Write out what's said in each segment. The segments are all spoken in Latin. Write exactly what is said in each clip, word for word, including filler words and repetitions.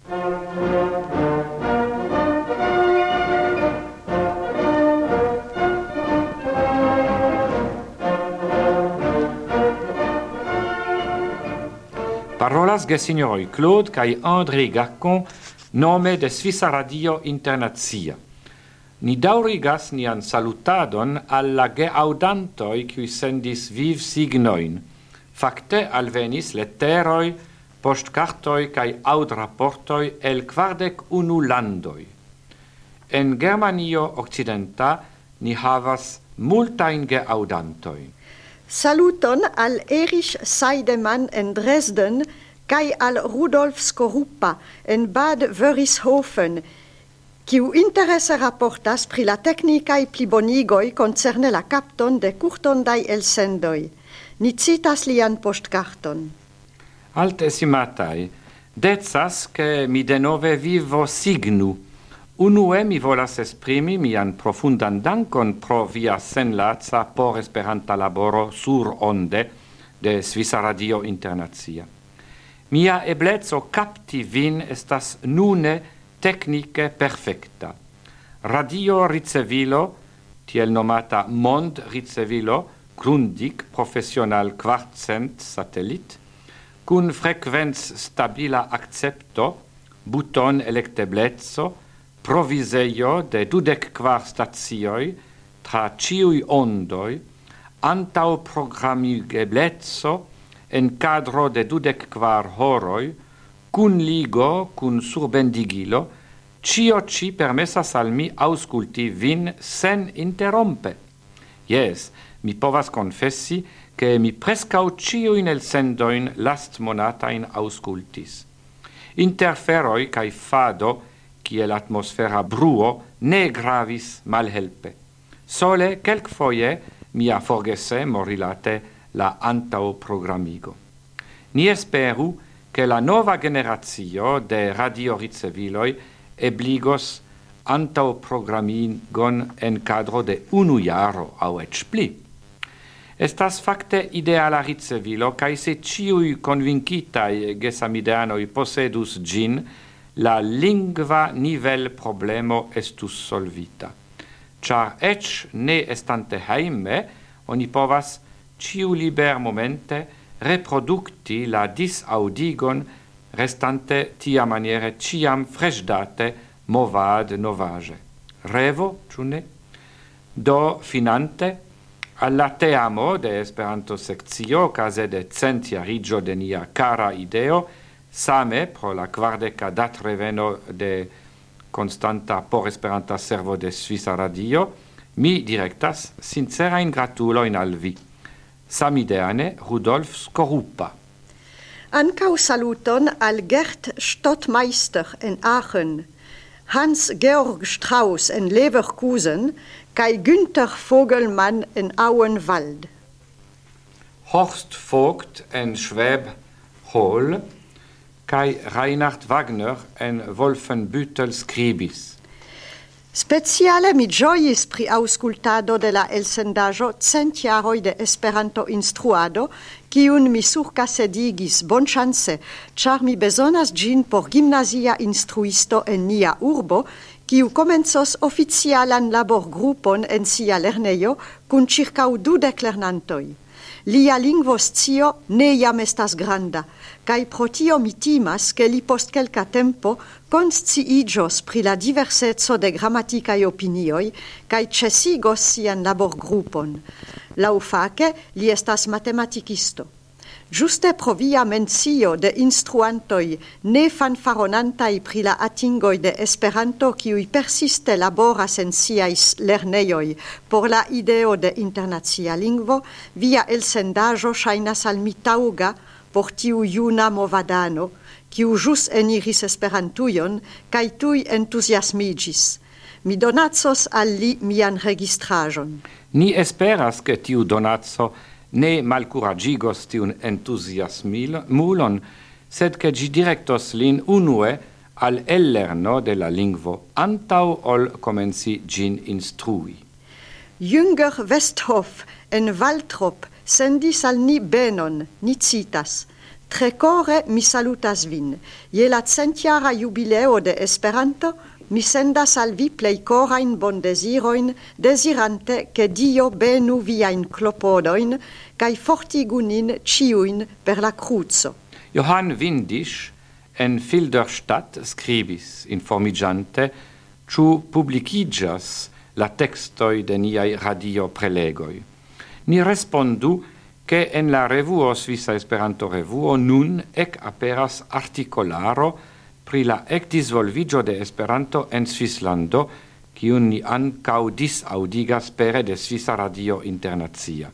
Parolas gesignoroi Claude kai André Gacon nome de Svisa Radio Internazia. Ni daurigas nian salutadon alla geaudantoi qui sendis viv signoin. Fakte alvenis letteroi, postcartoi kai audraportoi el quardec unu landoi. En Germanio Occidenta ni havas multain geaudantoi. Saluton al Erich Seidemann en Dresden kai al Rudolf Skoruppa en Bad Wörishofen, kiu interesse rapportas pri la technicae plibonigoi concerne la capton de curtondai elsendoi. Ni citas lian postcarton. Altesimatai, decas che mi denove vivo signu. Unue mi volas esprimi mian profundan dankon pro via senlaza por esperanta laboro sur onde de Svisa Radio Internazia. Mia eblezzo capti vin estas nune tecnice perfecta. Radio ricevilo, tiel nomata Mond ricevilo, Grundig professional quartcent satellit, cun frequenz stabila accepto, buton electeblezzo, proviseio de dudec quar stazioi tra ciui ondoi, antau programigeblezzo en cadro de dudec quar horoi, cun ligo, cun surbendigilo, cio ci permessas al mi ausculti vin sen interrompe. Yes, mi povas confessi che mi prescau ciuin el sendoin last monatain auscultis. Interferoi cae fado kiel atmosfera bruo ne gravis malhelpe. Sole quelquefoie mia forgese morilate la antau programigo. Ni esperu che la nova generatio de radio riceviloi ebligos antau programigon en cadro de unu jaro au ec pli. Estas facte ideala ricevilo, cae se ciui convincitai gesamideanoi possedus gin, la lingva nivel problemo estus solvita. Char ec ne estante heime, oni povas ciu liber momente reproducti la disaudigon restante tia maniere ciam fresdate movad novage. Revo, ciu ne? Do, finante, alla teamo de Esperanto sectio, case de centia rigio de nia cara ideo, same pro la quardeca dat reveno de constanta por Esperanta servo de Svisa Radio, mi directas sincera ingratuloin al vi. Samideane Rudolf Skoruppa. Ancau saluton al Gert Stottmeister en Aachen, Hans-Georg Strauss en Leverkusen, kai Günther Vogelmann en Auenwald. Horst Vogt en Schwab-Hall, kai Reinhard Wagner en Wolfenbüttel scribis. Speciale mi gioiis pri auscultado de la elsendajo cent jaroi de Esperanto instruado, kiun mi surcasedigis bonchance, char mi besonas gin por gimnasia instruisto en nia urbo, kiu comencos oficialan laborgrupon en sia lernejo cun circau dudec lernantoi. Lia lingvoscio ne jam estas granda, kai pro tio mi timas che li post quelca tempo consciigios pri la diversezzo de grammaticae opinioi, kai cesigos sian laborgrupon. Laufake li estas matematicisto. Giuste pro via mencio de instruantoi ne fanfaronantai pri la atingoi de Esperanto kiui persiste laboras en siais lerneioi por la ideo de internacia lingvo, via elsendajo shainas al mi tauga por tiu juna movadano, kiu jus eniris Esperantujon, kai tui entusiasmigis. Mi donatsos al li mian registrajon. Ni esperas che tiu donatso ne malcuragigos tiun entusiasmil mulon, sed che gi directos lin unue al ellerno de la lingvo, antau ol comenci gin instrui. Jünger Westhoff en Waltrop sendis al ni benon, ni citas. Tre core mi salutas vin. Je la centiara jubileo de Esperanto, mi sendas al vi plej korajn bondezirojn, desirante ke Dio benu viajn klopodojn kaj fortigu nin ĉiujn per la kruco. Johann Windisch en Filderstadt skribis informiĝante, ĉu publikiĝas la tekstoj de niaj radioprelegoj. Ni respondu che en la revuo Svisa Esperanto Revuo nun ec aperas articolaro pri la ec disvolvigio de Esperanto en Svislando, kiun ni ancau disaudigas pere de Svisa Radio Internazia.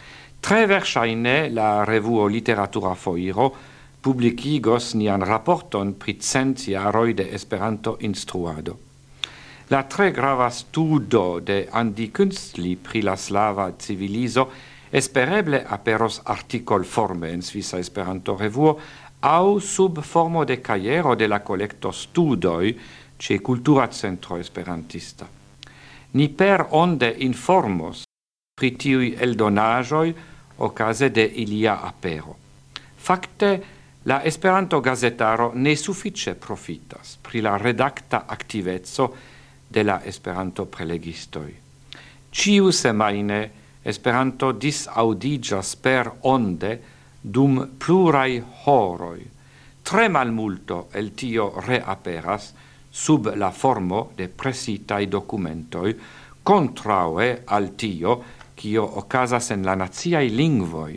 Tre verŝajne la revuo Literatura Foiro publikigos nian raporton pri cent jaroj de Esperanto instruado. La tre grava studo de Andi Künstli pri la slava civilizo espereble aperos articol forme en Svisa Esperanto Revuo au sub formo de caiero de la collecto studoi ce Cultura Centro Esperantista. Ni per onde informos pri tiui eldonajoi ocase de ilia apero. Fakte, la Esperanto gazetaro ne suffice profitas pri la redacta activezzo de la Esperanto prelegistoi. Ciu semaine Esperanto disaudigas per onde dum plurai horoi. Tre malmulto el tio reaperas sub la formo de presitai documentoi contraue al tio kio okazas en la naziai lingvoi.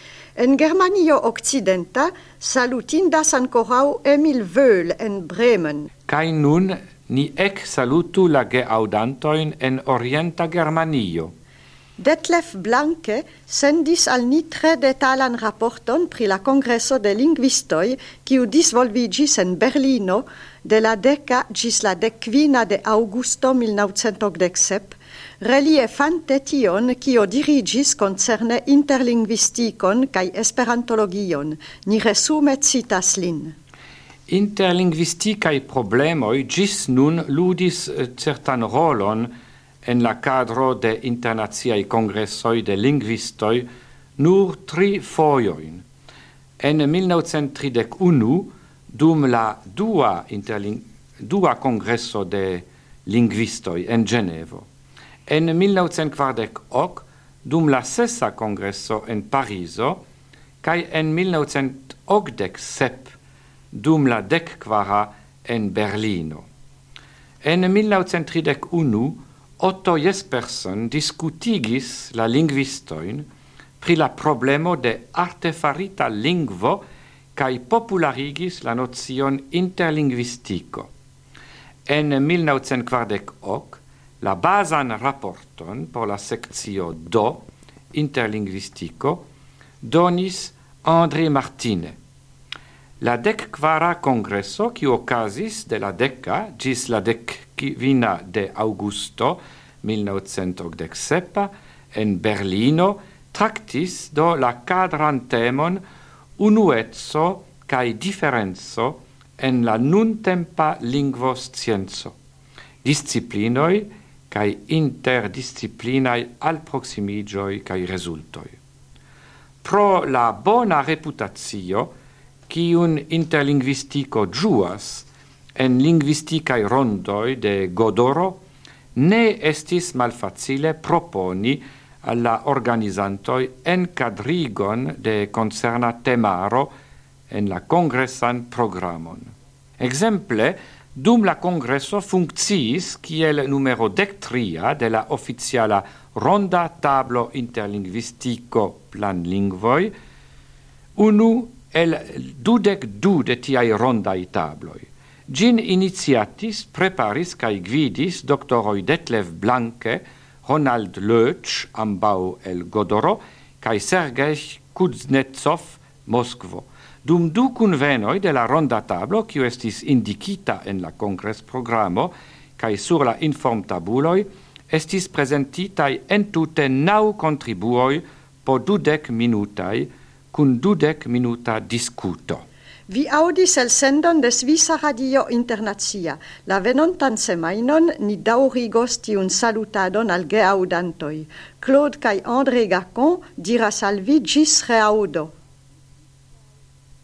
En Germanio Occidenta salutindas ancorau Emil Wöhl en Bremen. Kai nun ni ec salutu la geaudantoin en Orienta Germanio. Detlef Blanke sendis al ni tre detalan raporton pri la Congresso de Linguistoi kiu disvolvigis en Berlino de la deca gis la decquina de Augusto mil novcent okdek sep, reliefante tion kio dirigis concerne interlingvistikon kaj esperantologion. Ni resume citas lin. Interlingvistikaj problemoj gis nun ludis certan rolon en la cadro de internaziai congressoi de linguistoi nur tri foioin. En mil novcent tridek unu, dum la dua, interling- dua congresso de linguistoi en Genevo. En mil novcent kvardek ok, dum la sesa congresso en Pariso, kai en mil novcent okdek sep, dum la dek kvara en Berlino. En mil novcent tridek unu, Otto Jespersen discutigis la linguistoin pri la problemo de artefarita lingvo kai popularigis la nozion interlinguistico. En mil novcent kvardek ok, la bazan raporton por la sekcio do interlinguistico donis André Martine. La dek kvara congresso qui okazis de la deca gis la dek kvina de Augusto mil novcent okdek sep en Berlino tractis do la cadran temon unuezzo kai differenzo en la nuntempa lingvo scienzo, disciplinoi kai interdisciplinai alproximigioi kai resultoi. Pro la bona reputazio kiun interlinguistico giuas en linguisticae rondoi de Godoro, ne estis malfacile proponi alla organizantoi encadrigon de concerna temaro en la congressan programon. Exemple, dum la congresso funcciis kiel numero dectria de la oficiala ronda tablo interlinguistico plan lingvoi, unu el dudec du de tiai rondai tabloi. Gin iniziatis, preparis cae gvidis doctoroi Detlev Blanke, Ronald Lötsch, ambau el Godoro, cae Sergej Kuznetsov, Moskvo. Dum du convenoi de la ronda tablo, quio estis indicita en la congress programo, cae sur la inform tabuloi, estis presentitai entute nau contribuoi po dudec minutai, cun dudec minuta discuto. Vi audis el sendon de Svisa Radio Internazia. La venontan semainon ni daurigos tiun salutadon al geaudantoi. Claude kai André Gacon diras al vi gis reaudo.